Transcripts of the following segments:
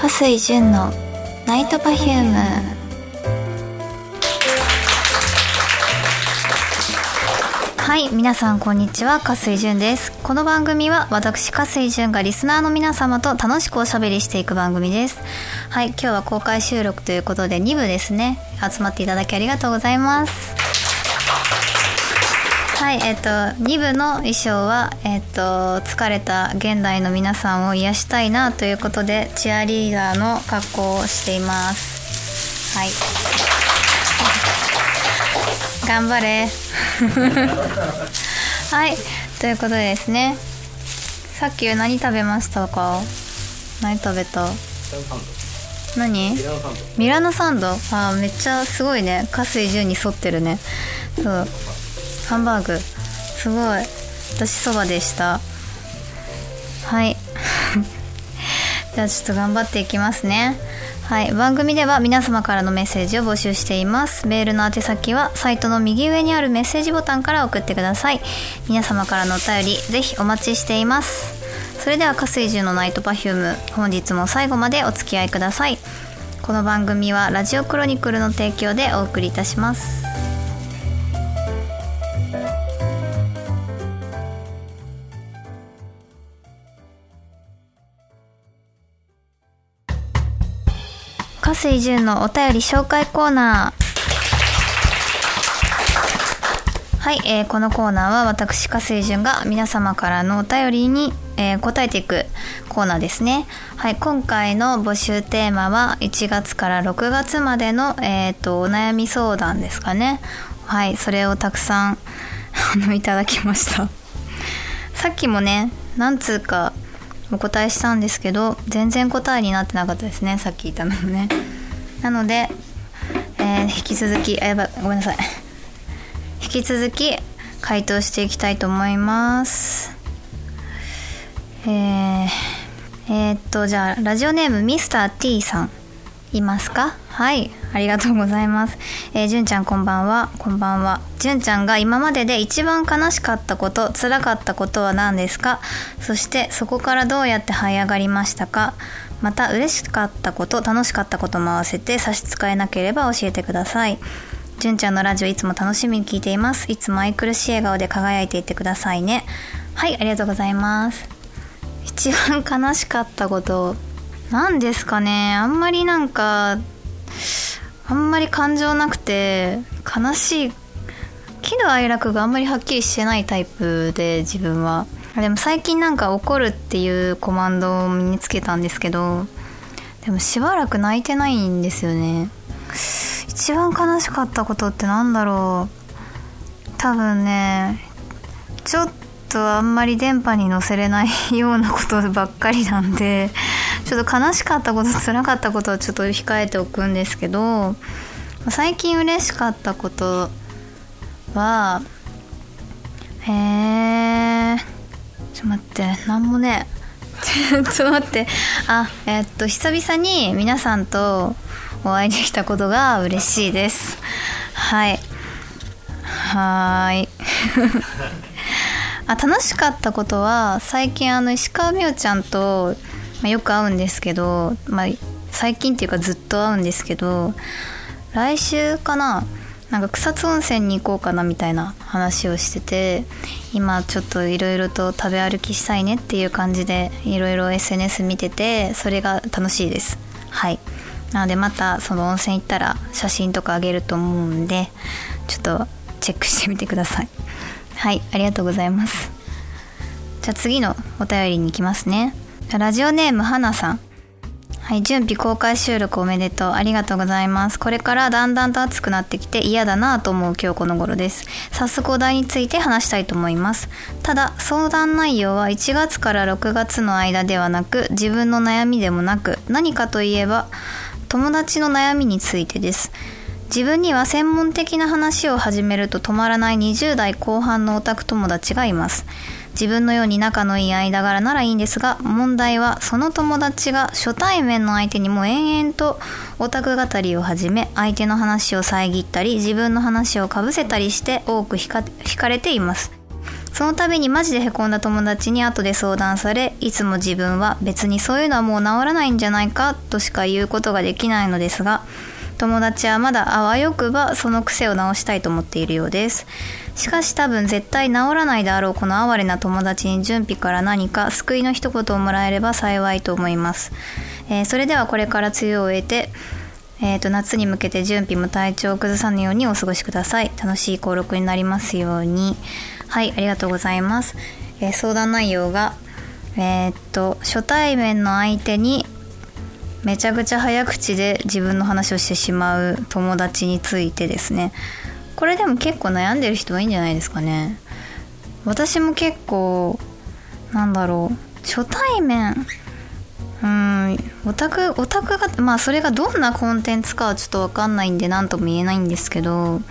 笠井純のナイトパフューム。はい、皆さんこんにちは、笠井純です。この番組は私笠井純がリスナーの皆様と楽しくおしゃべりしていく番組です。はい、今日は公開収録ということで2部ですね。集まっていただきありがとうございます。はい、2部の衣装は、疲れた現代の皆さんを癒したいなということでチアリーダーの格好をしています。はい、頑張れはい、ということでですね、さっき何食べましたか？何食べた？何？ミラノサンド。あ、めっちゃすごいね。笠井純に沿ってるね。そう、ハンバーグすごい。私そばでした。はいじゃあちょっと頑張っていきますね。はい、番組では皆様からのメッセージを募集しています。メールの宛先はサイトの右上にあるメッセージボタンから送ってください。皆様からのお便りぜひお待ちしています。それでは笠井純のナイトパフューム、本日も最後までお付き合いください。この番組はラジオクロニクルの提供でお送りいたします。笠井純のお便り紹介コーナー。はい、このコーナーは私笠井純が皆様からのお便りに、答えていくコーナーですね。はい、今回の募集テーマは1月から6月までの、お悩み相談ですかね。はい、それをたくさんいただきました。さっきもね、何通かお答えしたんですけど全然答えになってなかったですね、さっき言ったのもね。なので、引き続きごめんなさい引き続き回答していきたいと思います。じゃあラジオネームミスター T さんいますか？はい、ありがとうございます。純ちゃんこんばんは。こんばんは。純ちゃんが今までで一番悲しかったこと、辛かったことは何ですか？そしてそこからどうやって這い上がりましたか？また嬉しかったこと、楽しかったことも合わせて差し支えなければ教えてください。純ちゃんのラジオいつも楽しみに聞いています。いつも愛くるしい笑顔で輝いていってくださいね。はい、ありがとうございます。一番悲しかったこと何ですかね。あんまり感情なくて、悲しい喜怒哀楽があんまりはっきりしてないタイプで、自分は。でも最近怒るっていうコマンドを身につけたんですけど、でもしばらく泣いてないんですよね。一番悲しかったことってなんだろう。多分ね、ちょっとあんまり電波に乗せれないようなことばっかりなんで、ちょっと悲しかったこと、辛かったことはちょっと控えておくんですけど、最近嬉しかったことは、ちょっと待って、なんもねちょっと待って、久々に皆さんとお会いできたことが嬉しいです。はい楽しかったことは、最近石川美桜ちゃんと、よく会うんですけど、最近っていうかずっと会うんですけど、来週かな、草津温泉に行こうかなみたいな話をしてて、今ちょっといろいろと食べ歩きしたいねっていう感じでいろいろ SNS 見てて、それが楽しいです。はい、なのでまたその温泉行ったら写真とかあげると思うんで、ちょっとチェックしてみてください。はい、ありがとうございます。じゃあ次のお便りに行きますね。ラジオネームはなさん。はい、準備公開収録おめでとう。ありがとうございます。これからだんだんと暑くなってきて嫌だなと思う今日この頃です。早速お題について話したいと思います。ただ相談内容は1月から6月の間ではなく、自分の悩みでもなく、何かといえば友達の悩みについてです。自分には専門的な話を始めると止まらない20代後半のオタク友達がいます。自分のように仲のいい間柄ならいいんですが、問題はその友達が初対面の相手にも延々とオタク語りを始め、相手の話を遮ったり自分の話をかぶせたりして多く惹かれています。 その度にマジでへこんだ友達に後で相談され、いつも自分は別にそういうのはもう治らないんじゃないかとしか言うことができないのですが、友達はまだあわよくばその癖を直したいと思っているようです。しかし多分絶対治らないであろうこの哀れな友達に準備から何か救いの一言をもらえれば幸いと思います。それではこれから梅雨を終えて、夏に向けて準備も体調を崩さぬようにお過ごしください。楽しい登録になりますように。はい、ありがとうございます。相談内容が、初対面の相手にめちゃくちゃ早口で自分の話をしてしまう友達についてですね。これでも結構悩んでる人はいいんじゃないですかね。私も結構初対面オタクがそれがどんなコンテンツかはちょっと分かんないんで何とも言えないんですけど、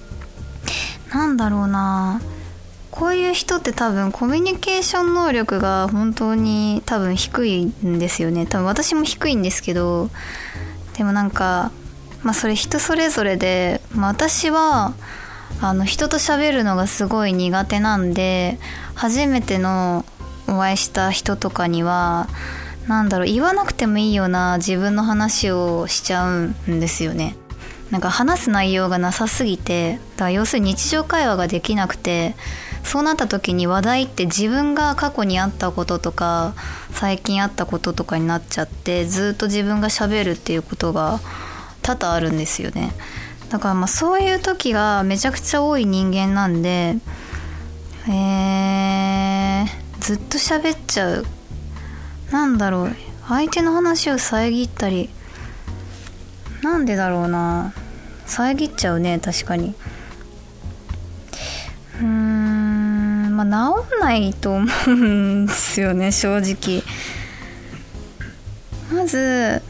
こういう人って多分コミュニケーション能力が本当に多分低いんですよね。多分私も低いんですけど、でもそれ人それぞれで、私は人と喋るのがすごい苦手なんで、初めてのお会いした人とかには言わなくてもいいような自分の話をしちゃうんですよね。話す内容がなさすぎて、だから要するに日常会話ができなくて、そうなった時に話題って自分が過去にあったこととか最近あったこととかになっちゃって、ずっと自分が喋るっていうことが多々あるんですよね。だからそういう時がめちゃくちゃ多い人間なんで、ずっと喋っちゃう。相手の話を遮ったり、なんでだろうな、遮っちゃうね。確かに治んないと思うんですよね、正直。まず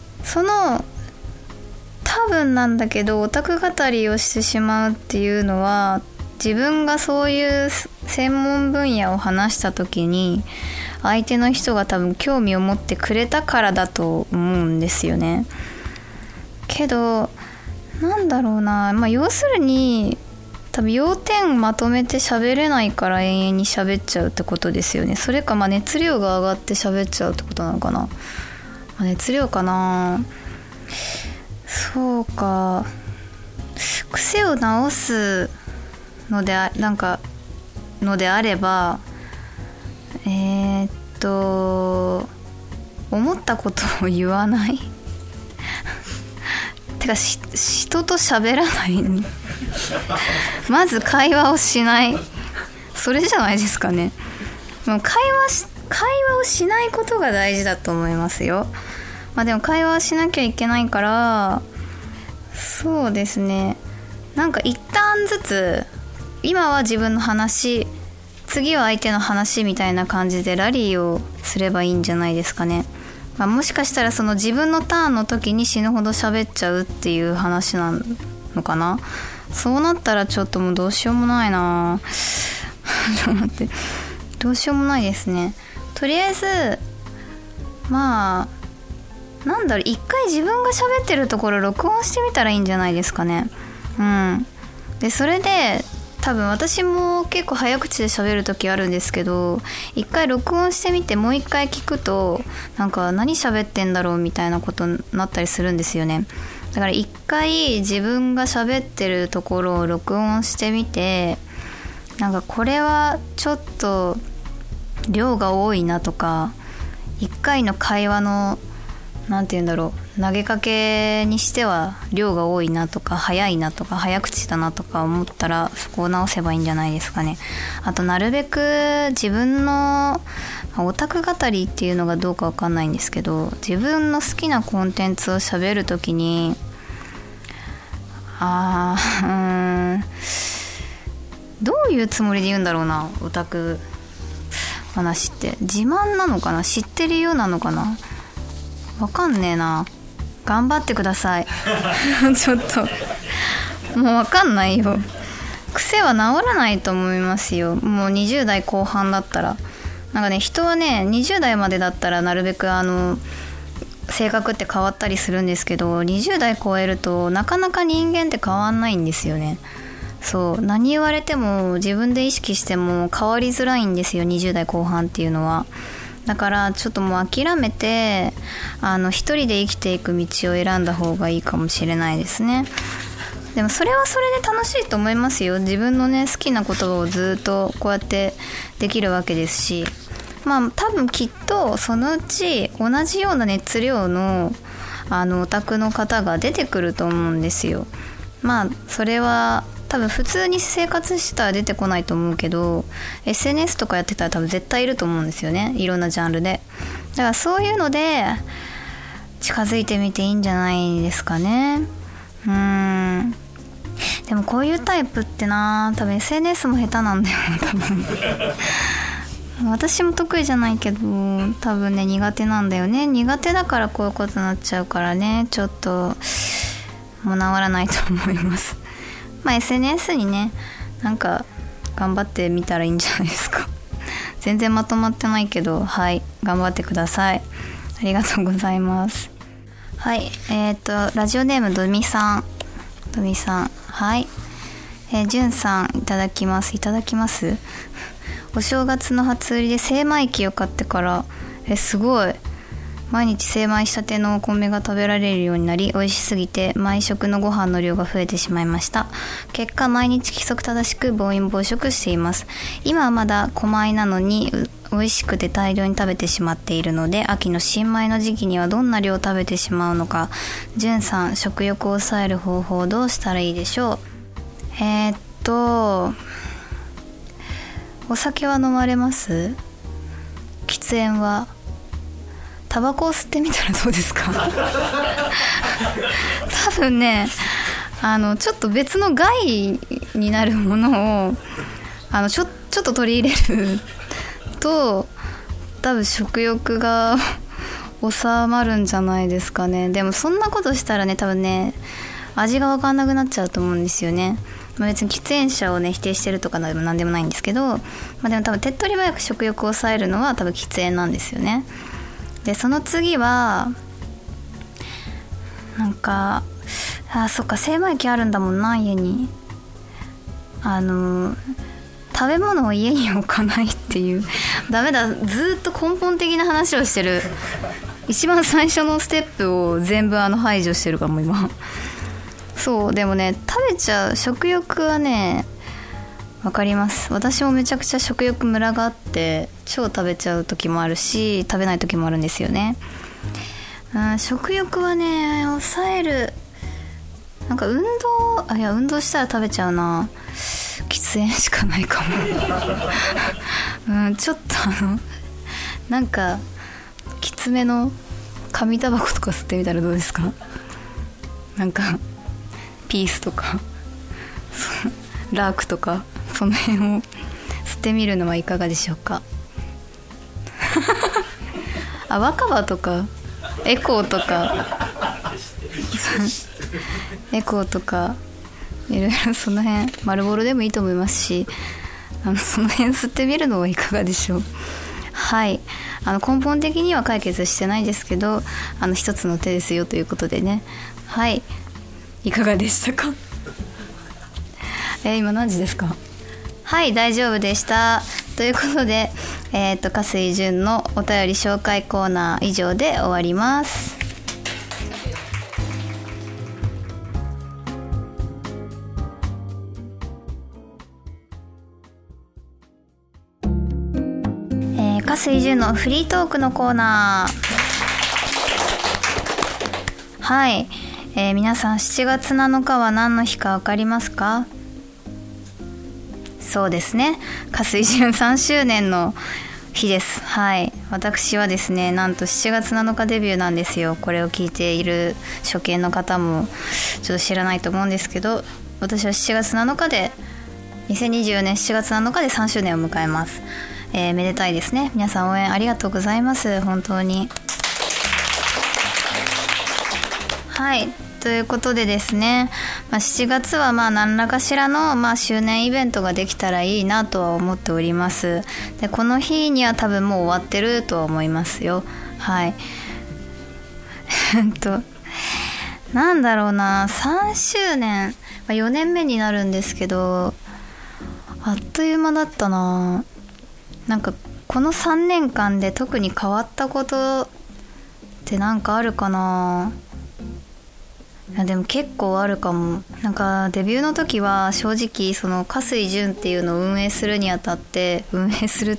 多分なんだけど、オタク語りをしてしまうっていうのは、自分がそういう専門分野を話した時に相手の人が多分興味を持ってくれたからだと思うんですよね。けど要するに多分要点まとめて喋れないから永遠に喋っちゃうってことですよね。それか熱量が上がって喋っちゃうってことなのかな。熱量かな。そうか。癖を直すのであれば、思ったことを言わないてか人と喋らないまず会話をしない、それじゃないですかね。もう会話をしないことが大事だと思いますよ。でも会話をしなきゃいけないから、そうですね、一旦ずつ、今は自分の話、次は相手の話みたいな感じでラリーをすればいいんじゃないですかね。もしかしたらその自分のターンの時に死ぬほど喋っちゃうっていう話なのかな。そうなったらちょっともうどうしようもないなちょっと待って、どうしようもないですね。とりあえず一回自分が喋ってるところ録音してみたらいいんじゃないですかね。でそれで多分私も結構早口で喋る時あるんですけど、一回録音してみてもう一回聞くと何喋ってんだろうみたいなことになったりするんですよね。だから一回自分が喋ってるところを録音してみて、これはちょっと量が多いなとか、一回の会話の投げかけにしては量が多いなとか、早いなとか、早口だなとか思ったら、そこを直せばいいんじゃないですかね。あとなるべく自分のオタク語りっていうのがどうかわかんないんですけど、自分の好きなコンテンツを喋るときにどういうつもりで言うんだろうな。オタク話って自慢なのかな、知ってるようなのかな、わかんねえな。頑張ってくださいちょっともうわかんないよ。癖は治らないと思いますよ。もう20代後半だったら人はね、20代までだったらなるべく性格って変わったりするんですけど、20代超えるとなかなか人間って変わんないんですよね。 そう何言われても自分で意識しても変わりづらいんですよ、20代後半っていうのは。だからちょっともう諦めて一人で生きていく道を選んだ方がいいかもしれないですね。でもそれはそれで楽しいと思いますよ。自分のね好きなことをずっとこうやってできるわけですし、まあ多分きっとそのうち同じような熱量のオタクの方が出てくると思うんですよ。まあそれは多分普通に生活したら出てこないと思うけど SNS とかやってたら多分絶対いると思うんですよね、いろんなジャンルで。だからそういうので近づいてみていいんじゃないですかね。でもこういうタイプってな、多分 SNS も下手なんだよね、多分私も得意じゃないけど多分ね苦手なんだよね。苦手だからこういうことになっちゃうからね、ちょっともう治らないと思いますまあ SNS にねなんか頑張ってみたらいいんじゃないですか全然まとまってないけど、はい頑張ってください。ありがとうございます。はい、ラジオネームドミさん、はい、じゅんさんいただきます。お正月の初売りで精米機を買ってからすごい毎日精米したてのお米が食べられるようになり、美味しすぎて毎食のご飯の量が増えてしまいました。結果毎日規則正しく暴飲暴食しています。今はまだ小米なのに美味しくて大量に食べてしまっているので、秋の新米の時期にはどんな量食べてしまうのか。じゅんさん、食欲を抑える方法をどうしたらいいでしょう。お酒は飲まれます？喫煙は？タバコを吸ってみたらどうですか多分ねちょっと別の害になるものをちょっと取り入れると多分食欲が収まるんじゃないですかね。でもそんなことしたらね多分ね味が分かんなくなっちゃうと思うんですよね。別に喫煙者をね否定してるとかでも何でもないんですけど、でも多分手っ取り早く食欲を抑えるのは多分喫煙なんですよね。でその次はなんかそっか精米機あるんだもんな家に。食べ物を家に置かないっていうダメだ、ずっと根本的な話をしてる。一番最初のステップを全部排除してるかも今そうでもね食べちゃう食欲はねわかります。私もめちゃくちゃ食欲ムラがあって超食べちゃう時もあるし食べない時もあるんですよね。食欲はね抑えるなんか運動したら食べちゃうな。喫煙しかないかもちょっとなんかきつめの紙タバコとか吸ってみたらどうですか。なんかピースとかラークとかその辺を吸ってみるのはいかがでしょうか若葉とかエコーとかいろいろその辺丸ボロでもいいと思いますしその辺吸ってみるのはいかがでしょう。はい根本的には解決してないですけど一つの手ですよということでね。はいいかがでしたか今何時ですか。はい大丈夫でしたということで加水純のお便り紹介コーナー以上で終わります。加水純のフリートークのコーナー。はい、皆さん7月7日は何の日か分かりますか。そうですね加水純3周年の日です。はい私はですねなんと7月7日デビューなんですよ。これを聞いている初見の方もちょっと知らないと思うんですけど、私は7月7日で2024年7月7日で3周年を迎えます。めでたいですね。皆さん応援ありがとうございます。本当に。はいということでですね、7月は何らかしらの周年イベントができたらいいなとは思っております。でこの日には多分もう終わってるとは思いますよ。はいなんだろうな3周年 4年目になるんですけど、あっという間だったな。なんかこの3年間で特に変わったことってなんかあるかな。いやでも結構あるかも。なんかデビューの時は正直その加水純っていうのを運営するにあたって運営する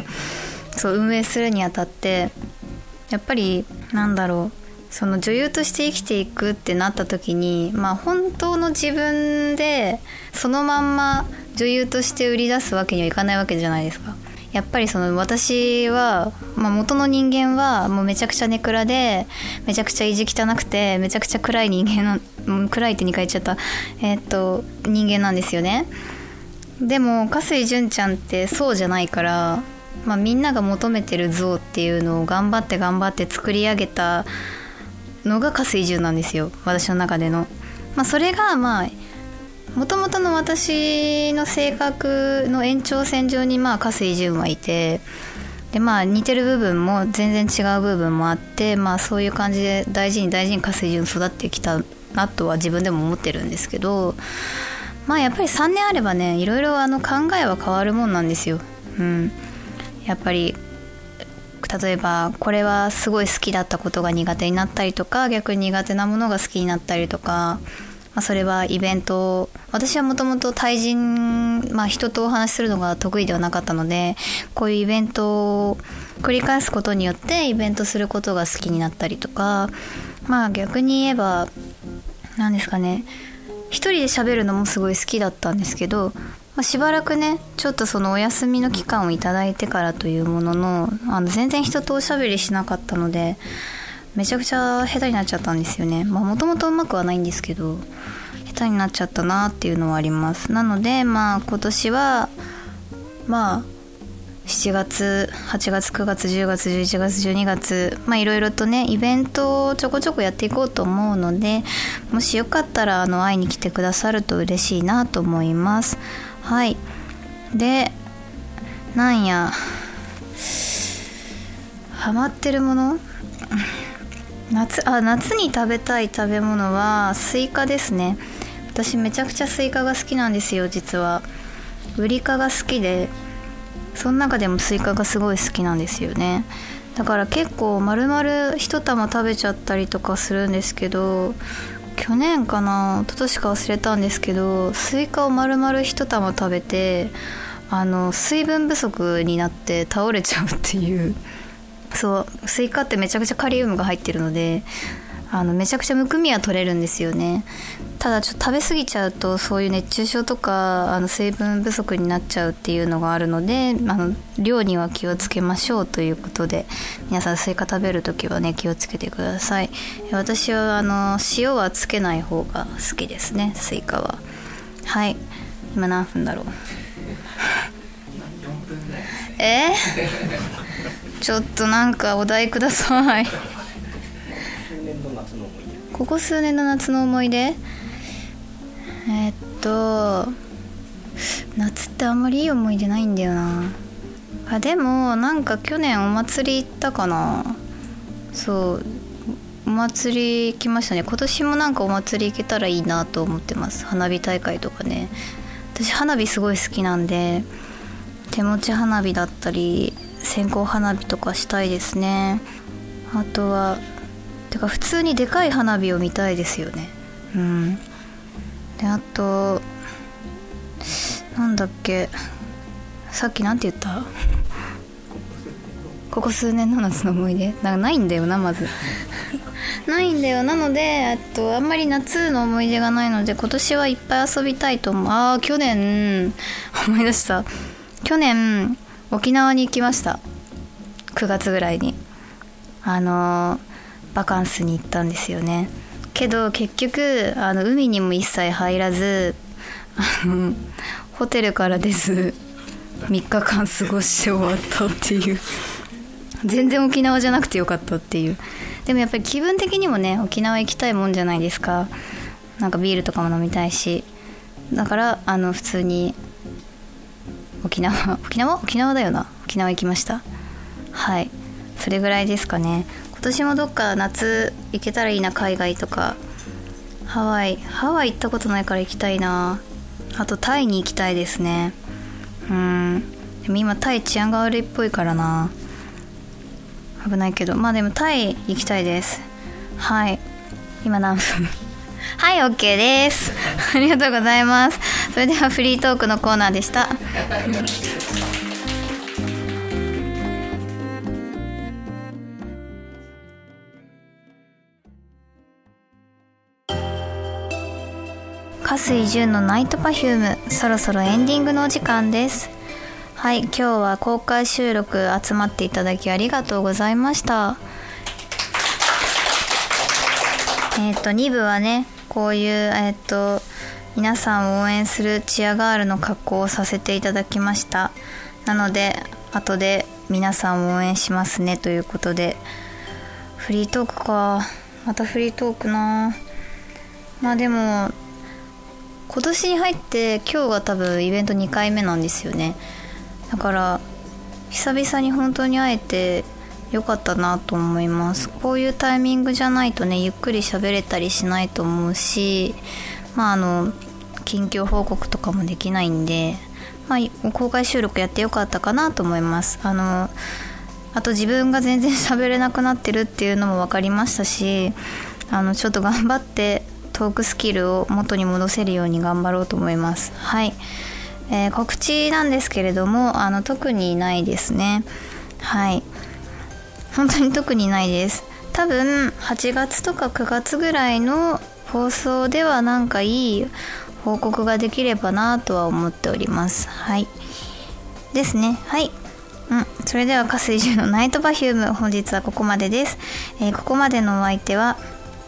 にあたってやっぱりなんだろう、その女優として生きていくってなった時に、本当の自分でそのまんま女優として売り出すわけにはいかないわけじゃないですか。やっぱりその私は、元の人間はもうめちゃくちゃネクラでめちゃくちゃ意地汚くてめちゃくちゃ暗い人間の暗いって2回言っちゃった人間なんですよね。でも加水純ちゃんってそうじゃないから、みんなが求めてる像っていうのを頑張って作り上げたのが加水純なんですよ、私の中での。それがもともとの私の性格の延長線上に加水純はいて、で似てる部分も全然違う部分もあって、そういう感じで大事に加水純育ってきたなとは自分でも思ってるんですけど、やっぱり3年あればね、いろいろ考えは変わるもんなんですよ。やっぱり例えばこれはすごい好きだったことが苦手になったりとか、逆に苦手なものが好きになったりとか、それはイベント、私はもともと対人、人とお話しするのが得意ではなかったので、こういうイベントを繰り返すことによってイベントすることが好きになったりとか、逆に言えば何ですかね、一人で喋るのもすごい好きだったんですけど、しばらくねちょっとそのお休みの期間をいただいてからというものの、全然人とおしゃべりしなかったのでめちゃくちゃ下手になっちゃったんですよね。もともとうまくはないんですけど下手になっちゃったなっていうのはあります。なので今年は7月8月9月10月11月12月いろいろとねイベントをちょこちょこやっていこうと思うので、もしよかったら会いに来てくださると嬉しいなと思います。はい。でなんやハマってるもの、夏に食べたい食べ物はスイカですね。私めちゃくちゃスイカが好きなんですよ。実はウリ科が好きで、その中でもスイカがすごい好きなんですよね。だから結構丸々一玉食べちゃったりとかするんですけど、去年かな一昨年か忘れたんですけど、スイカを丸々一玉食べて水分不足になって倒れちゃうっていう。そうスイカってめちゃくちゃカリウムが入ってるのでめちゃくちゃむくみは取れるんですよね。ただちょっと食べ過ぎちゃうとそういう熱中症とか水分不足になっちゃうっていうのがあるので、量には気をつけましょうということで、皆さんスイカ食べるときはね気をつけてください。私は塩はつけない方が好きですね、スイカは。はい、今何分だろうちょっとなんかお題くださいここ数年の夏の思い出、夏ってあんまりいい思い出ないんだよな。でもなんか去年お祭り行ったかな。そうお祭り行きましたね。今年もなんかお祭り行けたらいいなと思ってます。花火大会とかね。私花火すごい好きなんで、手持ち花火だったり線香花火とかしたいですね。あとはてか普通にでかい花火を見たいですよね。であとなんだっけ、さっきなんて言ったここ数年の夏の思い出ないんだよな、まずないんだよ。なのであんまり夏の思い出がないので、今年はいっぱい遊びたいと思う。去年思い出した。去年沖縄に行きました。9月ぐらいにバカンスに行ったんですよね。けど結局海にも一切入らずホテルから出ず3日間過ごして終わったっていう全然沖縄じゃなくてよかったっていう。でもやっぱり気分的にもね沖縄行きたいもんじゃないですか。なんかビールとかも飲みたいし、だから普通に沖縄だよな。沖縄行きました。はい、それぐらいですかね。今年もどっか夏行けたらいいな、海外とか。 ハワイ行ったことないから行きたいな。あとタイに行きたいですね。でも今タイ治安が悪いっぽいからな、危ないけど、まあでもタイ行きたいです。はい、今何分はい、 OK ですありがとうございます。それではフリートークのコーナーでした。加水純のナイトパフューム、そろそろエンディングのお時間です。はい、今日は公開収録集まっていただきありがとうございました。2部はね、こういう皆さんを応援するチアガールの格好をさせていただきました。なので後で皆さんを応援しますねということで、フリートークか、またフリートークな。まあでも今年に入って今日が多分イベント2回目なんですよね。だから久々に本当に会えてよかったなと思います。こういうタイミングじゃないとね、ゆっくり喋れたりしないと思うし、近況報告とかもできないんで、公開収録やってよかったかなと思います。あと自分が全然喋れなくなってるっていうのも分かりましたし、ちょっと頑張ってトークスキルを元に戻せるように頑張ろうと思います。はい、告知なんですけれども、特にないですね。はい、本当に特にないです。多分8月とか9月ぐらいの放送ではなんかいい報告ができればなとは思っております。はいですね。はい、それでは加水純のナイトパフューム、本日はここまでです。ここまでのお相手は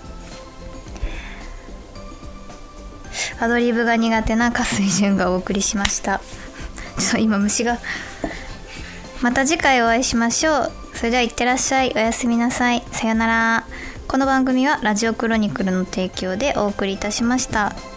アドリブが苦手な加水純がお送りしました。今虫が。また次回お会いしましょう。それではいってらっしゃい。おやすみなさい。さよなら。この番組はラジオクロニクルの提供でお送りいたしました。